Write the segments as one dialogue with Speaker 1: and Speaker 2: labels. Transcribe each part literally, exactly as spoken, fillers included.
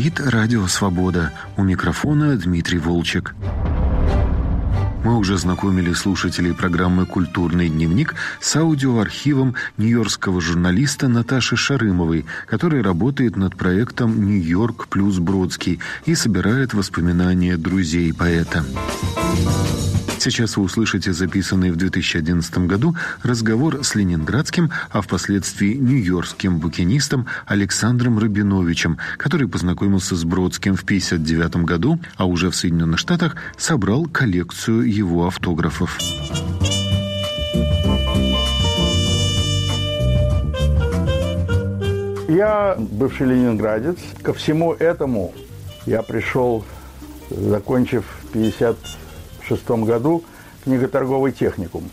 Speaker 1: Говорит Радио Свобода. У микрофона Дмитрий Волчек. Мы уже знакомили слушателей программы «Культурный дневник» с аудиоархивом нью-йоркского журналиста Наташи Шарымовой, который работает над проектом «Нью-Йорк плюс Бродский» и собирает воспоминания друзей поэта. Сейчас вы услышите записанный в две тысячи одиннадцатом году разговор с ленинградским, а впоследствии нью-йоркским букинистом Александром Рабиновичем, который познакомился с Бродским в тысяча девятьсот пятьдесят девятом году, а уже в Соединенных Штатах собрал коллекцию его автографов.
Speaker 2: Я бывший ленинградец. Ко всему этому я пришел, закончив в пятьдесят шестом году книготорговый техникум.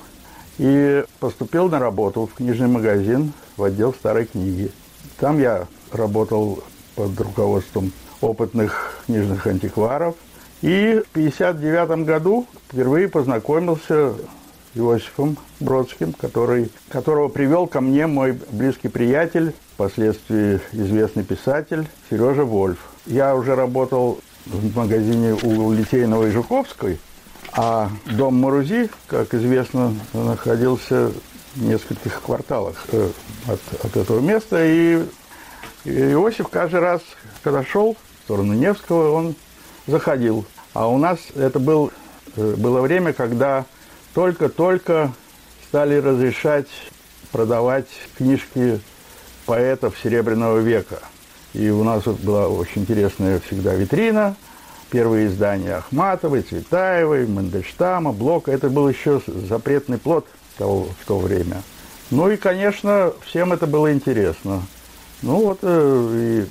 Speaker 2: И поступил на работу в книжный магазин в отдел старой книги. Там я работал под руководством опытных книжных антикваров. И в пятьдесят девятом году впервые познакомился с Иосифом Бродским, который, которого привел ко мне мой близкий приятель, впоследствии известный писатель Сережа Вольф. Я уже работал в магазине у Литейного и Жуковской, а дом Марузи, как известно, находился в нескольких кварталах от, от этого места. И Иосиф каждый раз, когда шел в сторону Невского, он заходил. А у нас это был, было время, когда только-только стали разрешать продавать книжки поэтов Серебряного века. И у нас вот была очень интересная всегда витрина. Первые издания Ахматовой, Цветаевой, Мандельштама, Блока. Это был еще запретный плод того, в то время. Ну и, конечно, всем это было интересно. Ну вот, и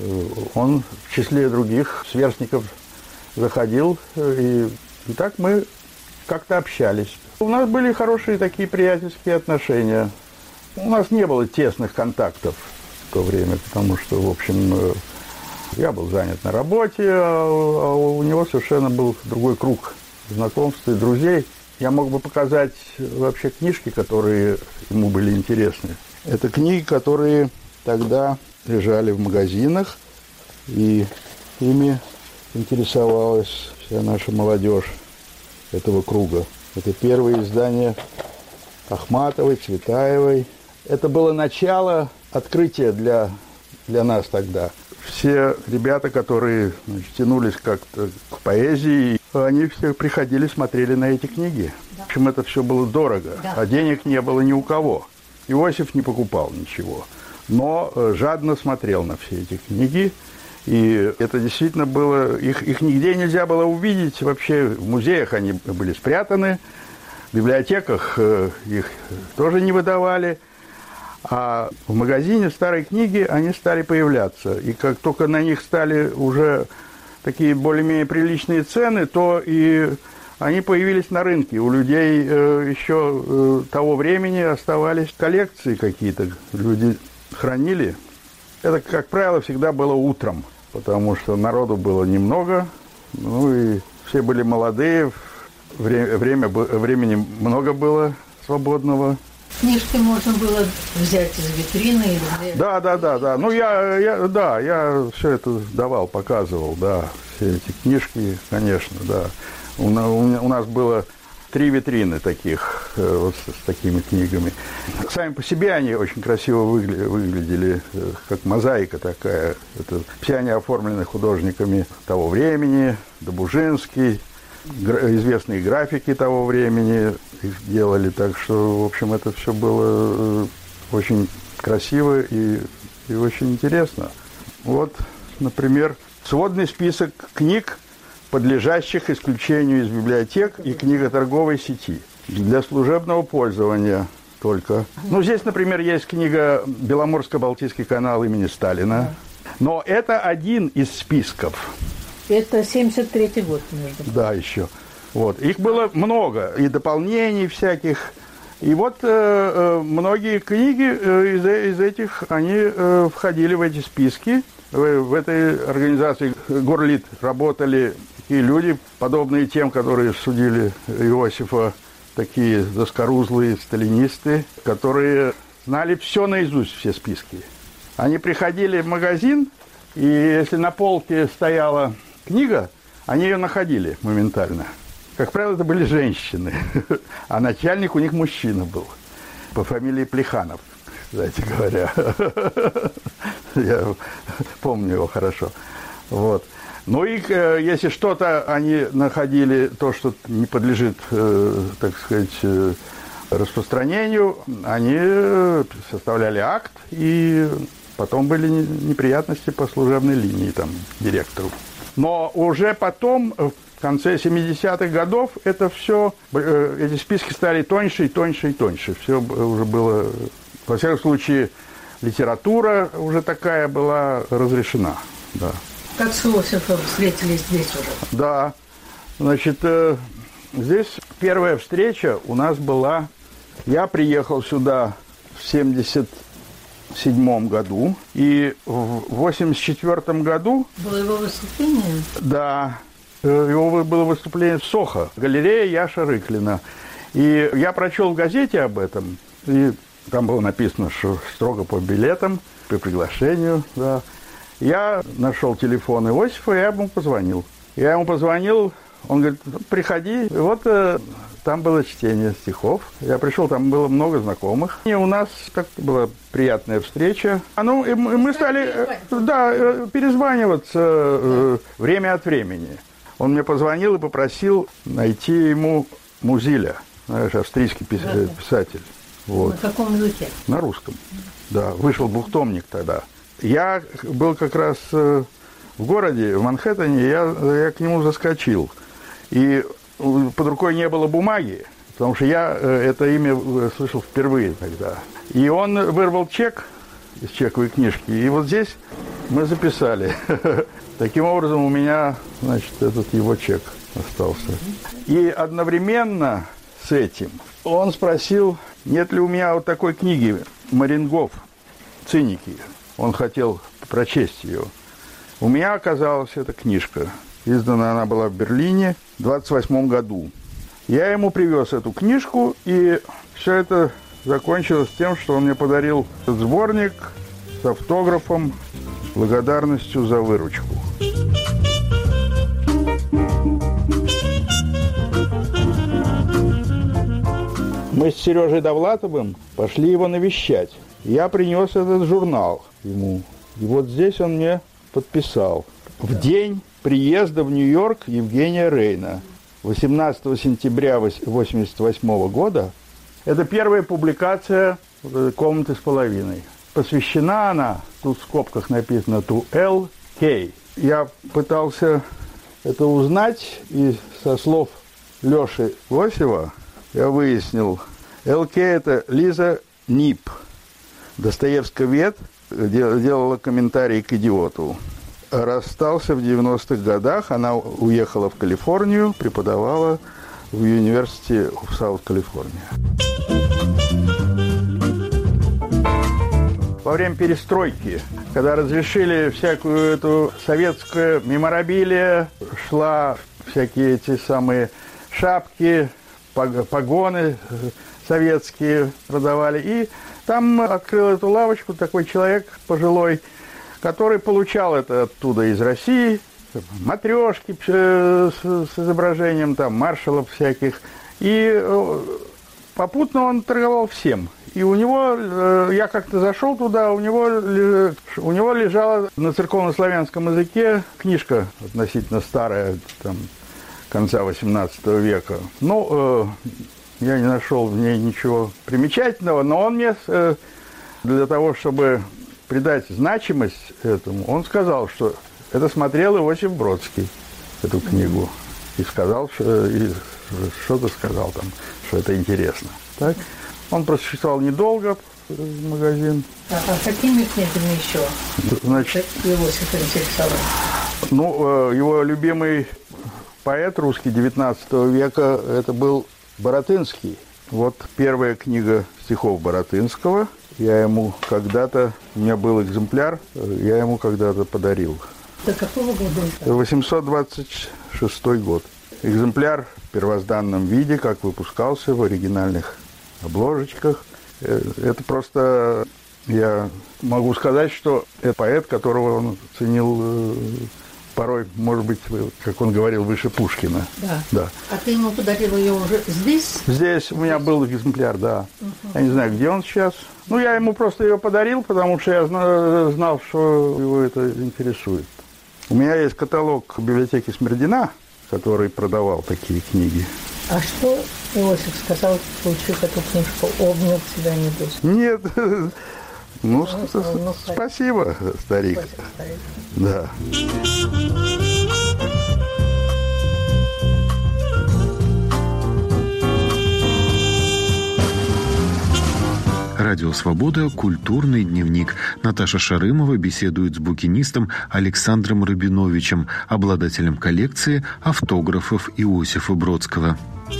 Speaker 2: он в числе других сверстников заходил, и, и так мы как-то общались. У нас были хорошие такие приятельские отношения. У нас не было тесных контактов в то время, потому что, в общем, я был занят на работе, а у него совершенно был другой круг знакомств и друзей. Я мог бы показать вообще книжки, которые ему были интересны. Это книги, которые тогда лежали в магазинах, и ими интересовалась вся наша молодежь этого круга. Это первые издания Ахматовой, Цветаевой. Это было начало открытия для, для нас тогда. Все ребята, которые, значит, тянулись как-то к поэзии, они все приходили, смотрели на эти книги. Да. В общем, это все было дорого, да. А денег не было ни у кого. Иосиф не покупал ничего, но жадно смотрел на все эти книги. И это действительно было... Их, их нигде нельзя было увидеть. Вообще в музеях они были спрятаны, в библиотеках их тоже не выдавали. А в магазине старой книги они стали появляться. И как только на них стали уже такие более-менее приличные цены, то и они появились на рынке. У людей э, еще э, того времени оставались коллекции какие-то. Люди хранили. Это, как правило, всегда было утром, потому что народу было немного. Ну и все были молодые. Время, время, времени много было свободного.
Speaker 3: Книжки можно было взять из витрины или взять...
Speaker 2: Да, да, да, да. Ну, я, я, да, я все это давал, показывал, да, все эти книжки, конечно, да. У, у нас было три витрины таких, вот с, с такими книгами. Сами по себе они очень красиво выгля- выглядели, как мозаика такая. Это, все они оформлены художниками того времени, Добужинский. Известные графики того времени их делали, так что, в общем, это все было очень красиво и, и очень интересно. Вот, например, сводный список книг, подлежащих исключению из библиотек и книготорговой сети для служебного пользования только. Ну, здесь, например, есть книга «Беломорско-Балтийский канал» имени Сталина, но это один из списков.
Speaker 3: Это семьдесят третий год, между прочим.
Speaker 2: Да, еще. Вот. Их было много, и дополнений всяких. И вот э, э, многие книги э, из, из этих, они э, входили в эти списки. В, в этой организации Горлит работали такие люди, подобные тем, которые судили Иосифа, такие заскорузлые сталинисты, которые знали все наизусть, все списки. Они приходили в магазин, И если на полке стояла книга, они ее находили моментально. Как правило, это были женщины, а начальник у них мужчина был, по фамилии Плеханов, кстати говоря. Я помню его хорошо. Вот. Ну и если что-то они находили, то, что не подлежит, так сказать, распространению, они составляли акт, и потом были неприятности по служебной линии там, директору. Но уже потом, в конце семидесятых годов, это все, эти списки стали тоньше и тоньше и тоньше. Все уже было, во всяком случае, литература уже такая была разрешена. Да.
Speaker 3: Как с Иосифом встретились здесь уже?
Speaker 2: Да, значит, здесь первая встреча у нас была. Я приехал сюда в семьдесят седьмом году, и в восемьдесят четвёртом году...
Speaker 3: Было его выступление?
Speaker 2: Да, его было выступление в Сохо, галерея Яша Рыклина. И я прочел в газете об этом, и там было написано, что строго по билетам, по приглашению, да. Я нашел телефон Иосифа, и я ему позвонил. Я ему позвонил, он говорит, приходи. И вот э, там было чтение стихов. Я пришел, там было много знакомых. И у нас так была приятная встреча. А ну, и мы стали э, да, э, перезваниваться э, время от времени. Он мне позвонил и попросил найти ему Музиля, знаешь, австрийский пис- писатель. Вот.
Speaker 3: На каком языке?
Speaker 2: На русском. Да, вышел двухтомник тогда. Я был как раз э, в городе, в Манхэттене, я, я к нему заскочил. И под рукой не было бумаги, потому что я э, это имя слышал впервые тогда. И он вырвал чек из чековой книжки, и вот здесь мы записали. Таким образом, у меня, значит, этот его чек остался. И одновременно с этим он спросил, нет ли у меня вот такой книги «Марингоф. Циники». Он хотел прочесть ее. У меня оказалась эта книжка. Издана она была в Берлине в двадцать восьмом году. Я ему привез эту книжку, и все это закончилось тем, что он мне подарил этот сборник с автографом, с благодарностью за выручку. Мы с Сережей Довлатовым пошли его навещать. Я принес этот журнал ему. И вот здесь он мне подписал. В день приезда в Нью-Йорк Евгения Рейна, восемнадцатого сентября восемьдесят восьмого года. Это первая публикация «Комнаты с половиной». Посвящена она, тут в скобках написано «To Эл Кей». Я пытался это узнать, и со слов Леши Лосева я выяснил, Эл Кей – это Лиза Нип. Достоевсковед делала комментарий к «Идиоту». Расстался в девяностых годах, она уехала в Калифорнию, преподавала в университете в Саут-Калифорния. Во время перестройки, когда разрешили всякую эту советскую меморабилия, шла всякие эти самые шапки, погоны советские продавали, и там открыл эту лавочку такой человек пожилой, который получал это оттуда из России, матрешки с, с изображением там маршалов всяких, и попутно он торговал всем. И у него, я как-то зашел туда, у него, у него лежала на церковно-славянском языке книжка относительно старая, там, конца восемнадцатого века. Ну, я не нашел в ней ничего примечательного, но он мне для того, чтобы придать значимость этому, он сказал, что это смотрел Иосиф Бродский, эту книгу, и сказал, что, и что-то сказал там, что это интересно. Так? Он просуществовал недолго, магазин.
Speaker 3: А, а какими книгами еще?
Speaker 2: Значит,
Speaker 3: Иосиф интересовал?
Speaker 2: Ну, его любимый поэт русский девятнадцатого века, это был Баратынский. Вот первая книга стихов Баратынского. Я ему когда-то, у меня был экземпляр, я ему когда-то подарил.
Speaker 3: До какого года это?
Speaker 2: восемьсот двадцать шестой год. Экземпляр в первозданном виде, как выпускался в оригинальных обложечках. Это просто я могу сказать, что это поэт, которого он ценил э, порой, может быть, как он говорил, выше Пушкина.
Speaker 3: Да.
Speaker 2: Да.
Speaker 3: А ты ему подарил ее уже здесь?
Speaker 2: Здесь у меня был экземпляр, да.
Speaker 3: Угу.
Speaker 2: Я не знаю, где он сейчас. Ну, я ему просто ее подарил, потому что я знал, что его это интересует. У меня есть каталог библиотеки Смердина, который продавал такие книги.
Speaker 3: А что Иосиф сказал, получив эту книжку? Обнял тебя, небось?
Speaker 2: Нет. Ну,
Speaker 3: Ну, ну,
Speaker 2: спасибо, старик.
Speaker 3: Спасибо, старик.
Speaker 2: Да.
Speaker 1: Радио «Свобода», культурный дневник. Наташа Шарымова беседует с букинистом Александром Рабиновичем, обладателем коллекции автографов Иосифа Бродского.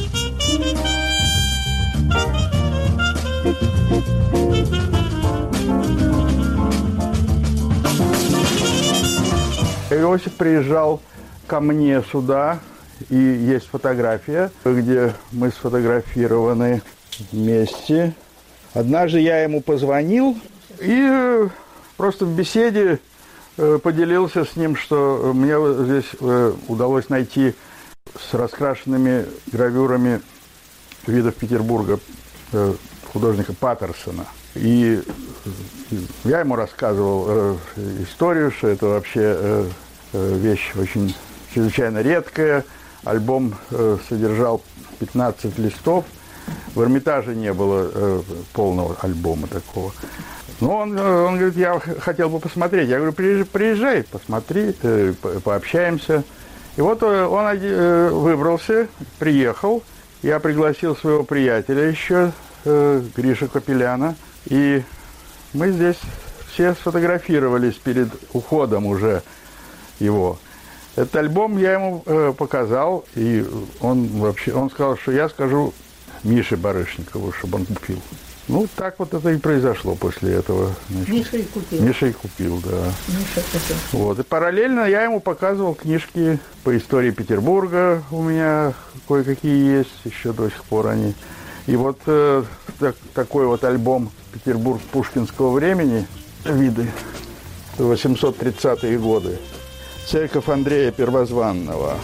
Speaker 2: Иосиф приезжал ко мне сюда, и есть фотография, где мы сфотографированы вместе. Однажды я ему позвонил и просто в беседе поделился с ним, что мне здесь удалось найти с раскрашенными гравюрами видов Петербурга художника Паттерсона. И я ему рассказывал историю, что это вообще вещь очень чрезвычайно редкая. Альбом содержал пятнадцать листов. В Эрмитаже не было э, полного альбома такого. Но он, он говорит, я хотел бы посмотреть. Я говорю, приезжай, приезжай посмотри, э, пообщаемся. И вот он э, выбрался, приехал. Я пригласил своего приятеля еще, э, Гришу Капеляна. И мы здесь все сфотографировались перед уходом уже его. Этот альбом я ему э, показал, и он вообще, он сказал, что я скажу Мише Барышникову, чтобы он купил. Ну, так вот это и произошло после этого. Значит.
Speaker 3: Миша и купил.
Speaker 2: Миша и купил, да.
Speaker 3: Миша купил.
Speaker 2: Вот. И параллельно я ему показывал книжки по истории Петербурга. У меня кое-какие есть, еще до сих пор они. И вот э, так, такой вот альбом «Петербург пушкинского времени», виды, восемьсот тридцатые годы. Церковь Андрея Первозванного.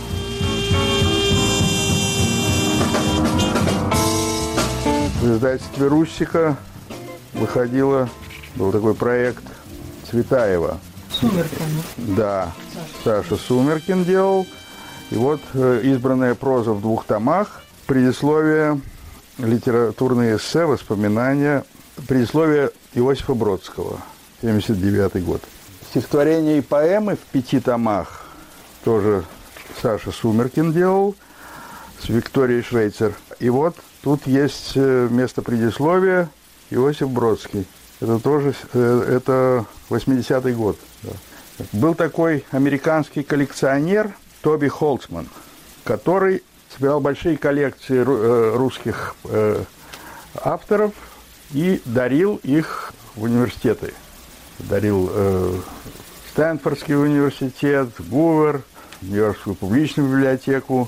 Speaker 2: В издательстве «Руссика» выходила, был такой проект Цветаева.
Speaker 3: Сумеркин.
Speaker 2: Да, Саша Сумеркин делал. И вот э, избранная проза в двух томах, предисловие, литературные эссе, воспоминания, предисловие Иосифа Бродского, семьдесят девятый год. Стихотворения и поэмы в пяти томах тоже Саша Сумеркин делал с Викторией Швейцер. И вот тут есть место предисловия Иосиф Бродский. Это тоже это восьмидесятый год. Да. Был такой американский коллекционер Тоби Холцман, который собирал большие коллекции русских авторов и дарил их в университеты. Дарил э, Стэнфордский университет, Гувер, Нью-Йоркскую публичную библиотеку.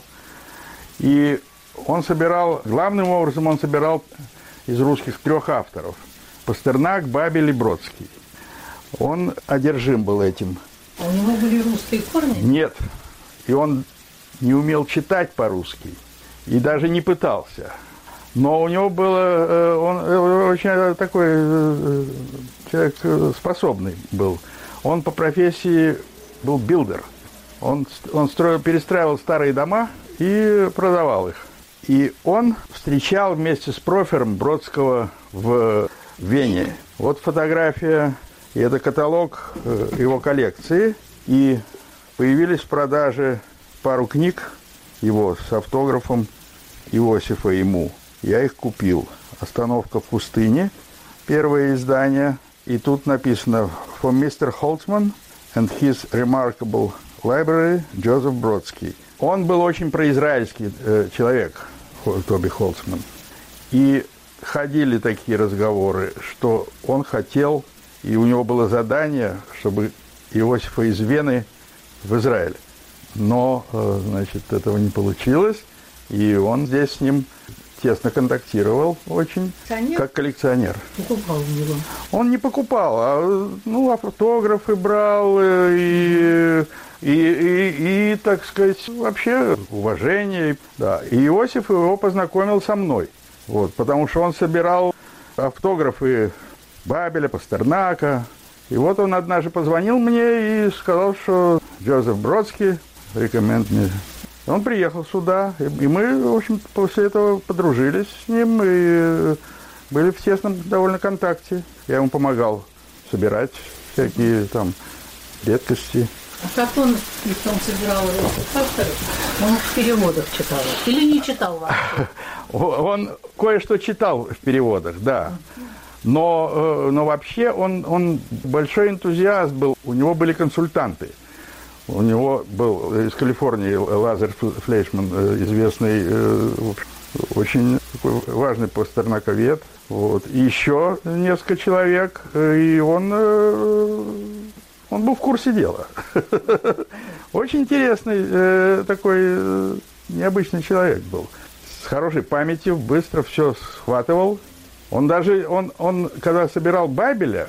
Speaker 2: И он собирал, главным образом он собирал из русских трех авторов. Пастернак, Бабель и Бродский. Он одержим был этим.
Speaker 3: А у него были русские корни?
Speaker 2: Нет. И он не умел читать по-русски. И даже не пытался. Но у него было... Он очень такой человек способный был. Он по профессии был билдер. Он, он строил, перестраивал старые дома и продавал их. И он встречал вместе с Профером Бродского в Вене. Вот фотография, и это каталог его коллекции. И появились в продаже пару книг его с автографом Иосифа ему. Я их купил. «Остановка в пустыне», первое издание. И тут написано «For мистер Holtzman and his remarkable library, Джозеф Бродский». Он был очень произраильский э, человек, Тоби Холцман. И ходили такие разговоры, что он хотел, и у него было задание, чтобы Иосифа из Вены в Израиль. Но, э, значит, этого не получилось, и он здесь с ним тесно контактировал очень,
Speaker 3: Коллекционер?
Speaker 2: как коллекционер.
Speaker 3: Покупал у него.
Speaker 2: Он не покупал, а ну, автографы брал и, и, и, и, так сказать, вообще уважение. Да. И Иосиф его познакомил со мной, вот, потому что он собирал автографы Бабеля, Пастернака. И вот он однажды позвонил мне и сказал, что Джозеф Бродский рекомендует мне. Он приехал сюда, и мы, в общем, после этого подружились с ним и были в тесном довольно контакте. Я ему помогал собирать всякие там редкости.
Speaker 3: А как он, если он собирал этих авторов, он в переводах читал или не читал вообще?
Speaker 2: Он кое-что читал в переводах, да. Но, но вообще он, он большой энтузиаст был, у него были консультанты. У него был из Калифорнии Лазарь Флейшман, известный, очень такой важный пастернаковед. Вот. И еще несколько человек, и он, он был в курсе дела. Очень интересный такой необычный человек был. С хорошей памятью, быстро все схватывал. Он даже, он, он, когда собирал Бабеля,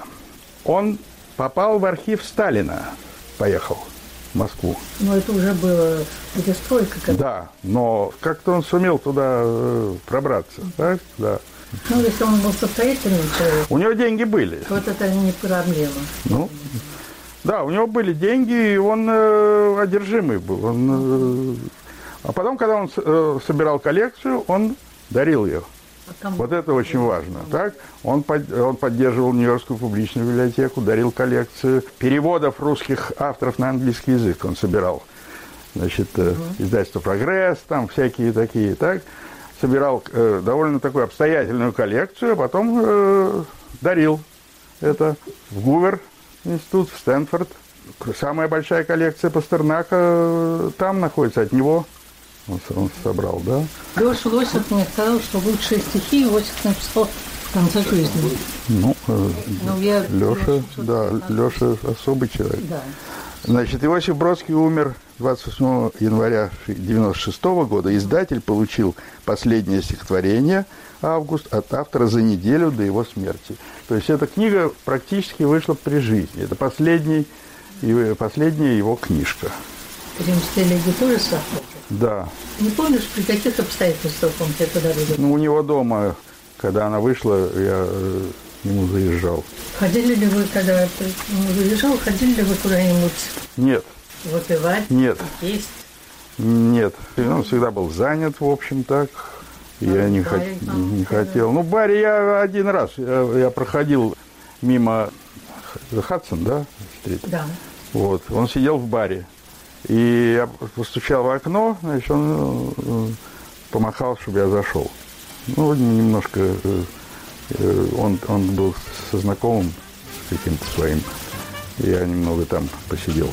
Speaker 2: он попал в архив Сталина, поехал в Москву.
Speaker 3: Но это уже было перестройка. Как...
Speaker 2: Да, но как-то он сумел туда э, пробраться, так? Да.
Speaker 3: Ну, если он был состоятельным человеком,
Speaker 2: у него деньги были.
Speaker 3: Вот это не проблема.
Speaker 2: Ну, да, у него были деньги, и он э, одержимый был. Он, э, а потом, когда он э, собирал коллекцию, он дарил ее. Вот это очень важно. Так? Он, под, он поддерживал Нью-Йоркскую публичную библиотеку, дарил коллекцию переводов русских авторов на английский язык. Он собирал, значит, uh-huh. издательство «Прогресс», там всякие такие, так? Собирал э, довольно такую обстоятельную коллекцию, а потом э, дарил это в Гувер институт, в Стэнфорд. Самая большая коллекция Пастернака э, там находится, от него. Он, он собрал, да?
Speaker 3: Леша Лосев мне сказал, что лучшие стихи Иосиф написал в конце жизни.
Speaker 2: Ну, э,
Speaker 3: ну я,
Speaker 2: Леша, да, Леша особый человек.
Speaker 3: Да.
Speaker 2: Значит, Иосиф Бродский умер двадцать восьмого января девяносто шестого года. Издатель получил последнее стихотворение «Август» от автора за неделю до его смерти. То есть эта книга практически вышла при жизни. Это последний, последняя его книжка.
Speaker 3: Римская элегия тоже с автором?
Speaker 2: Да.
Speaker 3: Не помнишь, при каких обстоятельствах он тебе подарил?
Speaker 2: Ну, у него дома, когда она вышла, я э, к нему заезжал.
Speaker 3: Ходили ли вы, когда ты ну, заезжал, ходили ли вы куда-нибудь?
Speaker 2: Нет.
Speaker 3: Выпивать?
Speaker 2: Нет.
Speaker 3: Есть?
Speaker 2: Нет. Он всегда был занят, в общем, так. А я не, хот... не хотел. Ну, в баре я один раз, я, я проходил мимо Хадсон, да? Встретил?
Speaker 3: Да.
Speaker 2: Вот. Он сидел в баре. И я постучал в окно, значит, он э, помахал, чтобы я зашел. Ну, немножко, э, э, он, он был со знакомым, с каким-то своим. Я немного там посидел.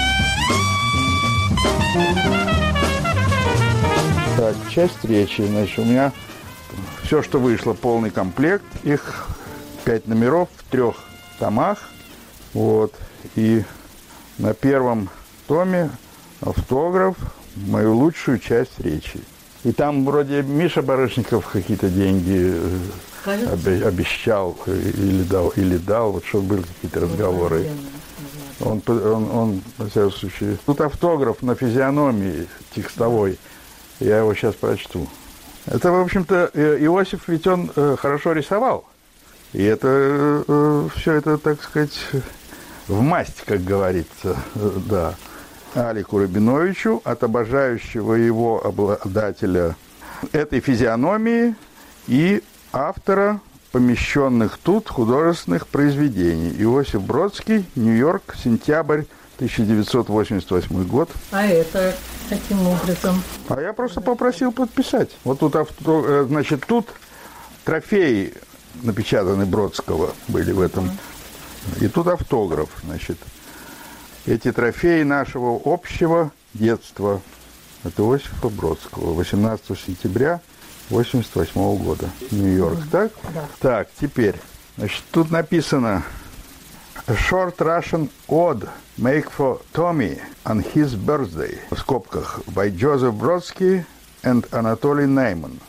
Speaker 2: Так, часть речи. Значит, у меня все, что вышло, полный комплект. Их пять номеров в трех томах. Вот. И на первом томе автограф, мою лучшую часть речи. И там вроде Миша Барышников какие-то деньги обе- обещал или дал, или дал, вот что были какие-то разговоры. Он, он, он, во всяком случае, тут автограф на физиономии текстовой, я его сейчас прочту. Это, в общем-то, Иосиф, ведь он хорошо рисовал. И это, все это, так сказать, в масть, как говорится, да. Алику Рабиновичу, от обожающего его обладателя этой физиономии и автора помещенных тут художественных произведений. Иосиф Бродский, Нью-Йорк, сентябрь тысяча девятьсот восемьдесят восьмой год.
Speaker 3: А это каким образом?
Speaker 2: А я просто попросил подписать. Вот тут, авто, значит, тут трофеи напечатаны Бродского были в этом. И тут автограф, значит. Эти трофеи нашего общего детства. Это Иосифа Бродского. восемнадцатого сентября восемьдесят восьмого года. Нью-Йорк, так?
Speaker 3: Да.
Speaker 2: Так, теперь. Значит, тут написано A short Russian ode make for Tommy on his birthday. В скобках. By Joseph Brodsky and Anatoly Neyman.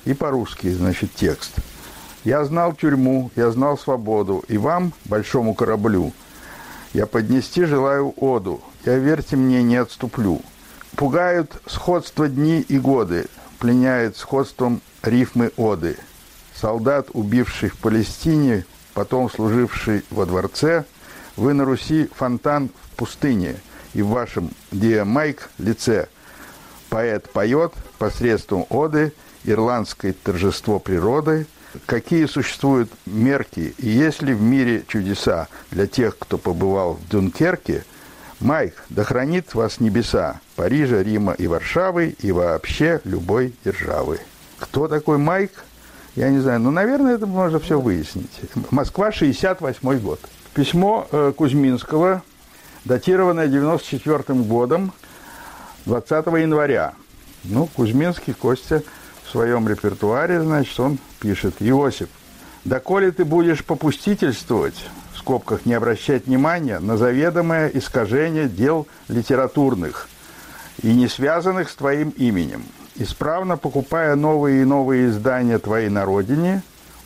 Speaker 2: И по-русски, значит, текст. «Я знал тюрьму, я знал свободу, и вам, большому кораблю, я поднести желаю оду, я, верьте мне, не отступлю. Пугают сходство дни и годы, пленяет сходством рифмы оды. Солдат, убивший в Палестине, потом служивший во дворце, вы на Руси фонтан в пустыне, и в вашем диамайк лице поэт поет посредством оды ирландское торжество природы, какие существуют мерки, и есть ли в мире чудеса для тех, кто побывал в Дюнкерке. Майк, да хранит вас небеса, Парижа, Рима и Варшавы, и вообще любой державы». Кто такой Майк? Я не знаю, но, наверное, это можно все выяснить. Москва, шестьдесят восьмой год. Письмо э, Кузьминского, датированное девяносто четвёртым годом, двадцатого января. Ну, Кузьминский, Костя, в своем репертуаре, значит, он пишет: «Иосиф, доколе ты будешь попустительствовать, в скобках не обращать внимания, на заведомое искажение дел литературных и не связанных с твоим именем, исправно покупая новые и новые издания твои на родине,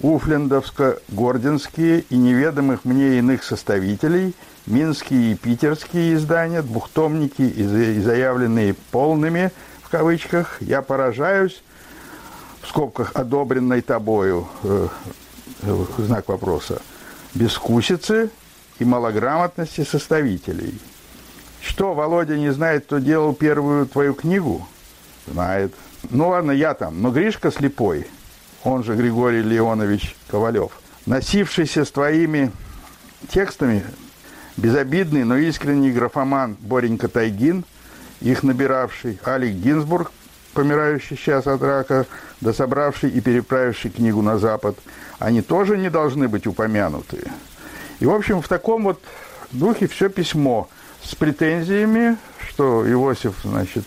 Speaker 2: уфлендовско-гординские и неведомых мне иных составителей, минские и питерские издания, двухтомники и заявленные полными, в кавычках, я поражаюсь, в скобках одобренной тобою, э, э, знак вопроса, безвкусицы и малограмотности составителей. Что, Володя не знает, кто делал первую твою книгу? Знает. Ну ладно, я там, но Гришка слепой, он же Григорий Леонович Ковалев, носившийся с твоими текстами, безобидный, но искренний графоман Боренька Тайгин, их набиравший Алик Гинзбург, помирающий сейчас от рака, да собравший и переправивший книгу на Запад, они тоже не должны быть упомянуты. И, в общем, в таком вот духе все письмо с претензиями, что Иосиф, значит,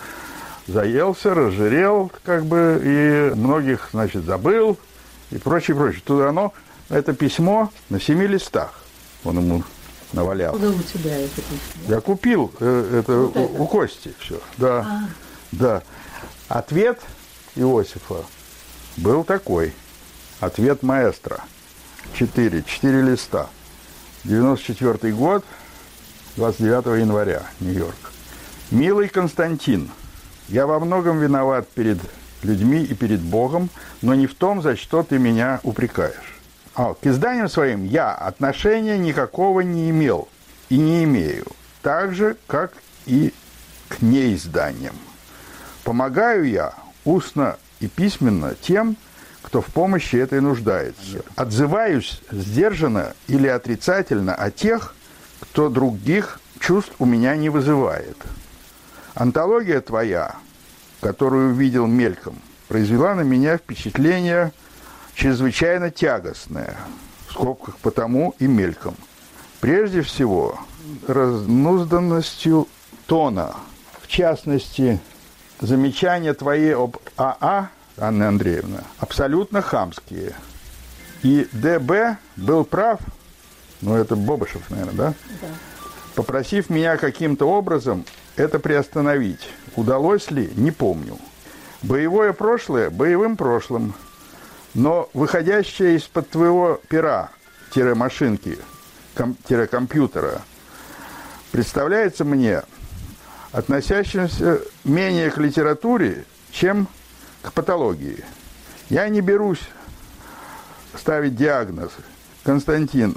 Speaker 2: заелся, разжирел, как бы, и многих, значит, забыл, и прочее, прочее. Тут оно, это письмо на семи листах он ему навалял.
Speaker 3: Куда у тебя это письмо?
Speaker 2: Я купил э, это, вот это у Кости все, да, а. да. Ответ Иосифа был такой. Ответ маэстро. Четыре. Четыре листа. девяносто четвёртый год, двадцать девятого января, Нью-Йорк. «Милый Константин, я во многом виноват перед людьми и перед Богом, но не в том, за что ты меня упрекаешь. А, к изданиям своим я отношения никакого не имел и не имею, так же, как и к неизданиям. Помогаю я устно и письменно тем, кто в помощи этой нуждается. Отзываюсь сдержанно или отрицательно о тех, кто других чувств у меня не вызывает. Антология твоя, которую видел мельком, произвела на меня впечатление чрезвычайно тягостное, в скобках потому и мельком. Прежде всего, разнузданностью тона, в частности, замечания твои об АА, Анна Андреевна, абсолютно хамские. И ДБ был прав, ну это Бобышев, наверное, да? Да. Попросив меня каким-то образом это приостановить. Удалось ли, не помню. Боевое прошлое боевым прошлым, но выходящее из-под твоего пера, машинки, ком, компьютера, представляется мне относящимся менее к литературе, чем к патологии. Я не берусь ставить диагноз. Константин,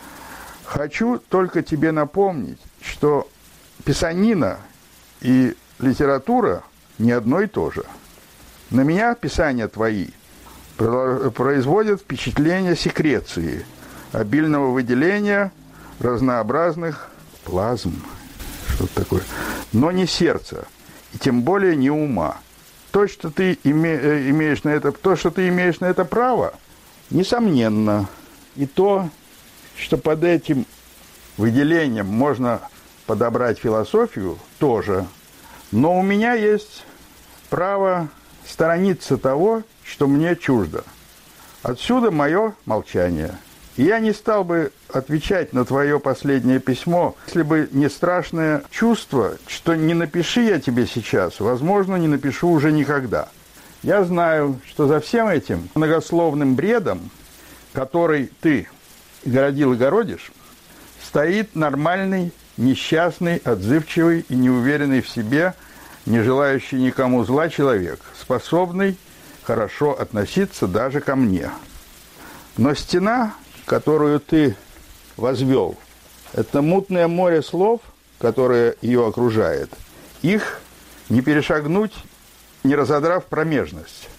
Speaker 2: хочу только тебе напомнить, что писанина и литература не одно и то же. На меня писания твои производят впечатление секреции, обильного выделения разнообразных плазм, что-то такое, но не сердца, и тем более не ума. То, что ты име, имеешь на это, то, что ты имеешь на это право, несомненно. И то, что под этим выделением можно подобрать философию, тоже. Но у меня есть право сторониться того, что мне чуждо. Отсюда мое молчание. И я не стал бы отвечать на твое последнее письмо, если бы не страшное чувство, что не напиши я тебе сейчас, возможно, не напишу уже никогда. Я знаю, что за всем этим многословным бредом, который ты городил и городишь, стоит нормальный, несчастный, отзывчивый и неуверенный в себе, не желающий никому зла человек, способный хорошо относиться даже ко мне. Но стена, которую ты возвел, это мутное море слов, которое ее окружает. Их не перешагнуть, не разодрав промежность.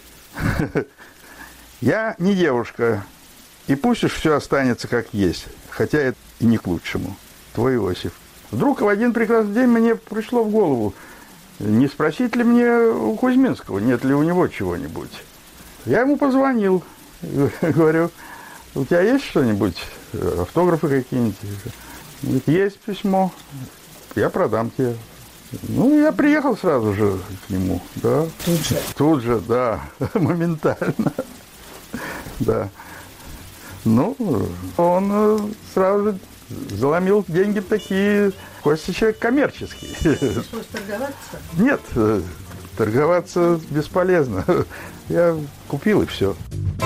Speaker 2: Я не девушка, и пусть уж все останется как есть, хотя это и не к лучшему. Твой Иосиф. Вдруг в один прекрасный день мне пришло в голову, не спросить ли мне у Кузьминского, нет ли у него чего-нибудь. Я ему позвонил, говорю, у тебя есть что-нибудь, автографы какие-нибудь? Говорит, есть письмо, я продам тебе. Ну, я приехал сразу же к нему, да.
Speaker 3: Тут же?
Speaker 2: Тут же, да, моментально, да. Ну, он сразу же заломил деньги такие, Костя человек коммерческий.
Speaker 3: Пришлось торговаться?
Speaker 2: Нет, торговаться бесполезно. Я купил и все.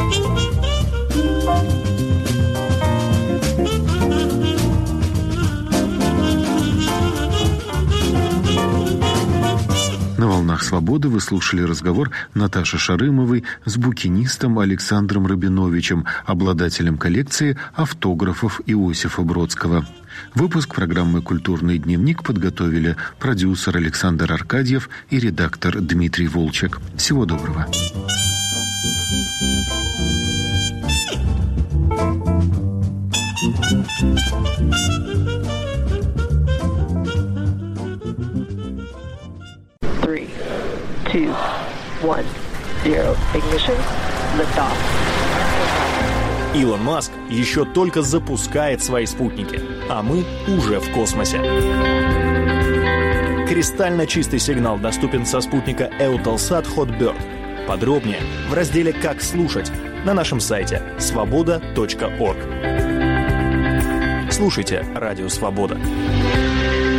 Speaker 1: На «Волнах свободы» вы слушали разговор Наташи Шарымовой с букинистом Александром Рабиновичем, обладателем коллекции автографов Иосифа Бродского. Выпуск программы «Культурный дневник» подготовили продюсер Александр Аркадьев и редактор Дмитрий Волчек. Всего доброго.
Speaker 4: Three, two, one, zero. Ignition. Liftoff.
Speaker 5: Илон Маск еще только запускает свои спутники, а мы уже в космосе. Кристально чистый сигнал доступен со спутника Eutelsat Hotbird. Подробнее в разделе «Как слушать» на нашем сайте свобода точка орг. Слушайте «Радио Свобода».